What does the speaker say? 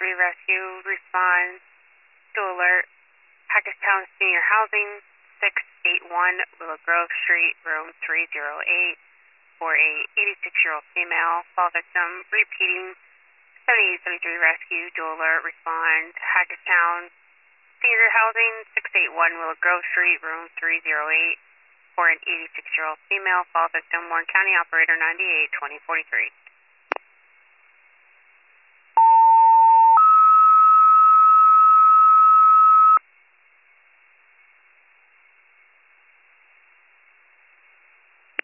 Rescue, respond to alert Hackettstown Senior Housing, 681 Willow Grove Street, room 308, for a 86-year-old female. Fall victim, repeating 7873 Rescue, dual alert, respond Hackettstown Senior Housing, 681 Willow Grove Street, room 308, for an 86-year-old female. Fall victim, Warren County Operator 98 2043.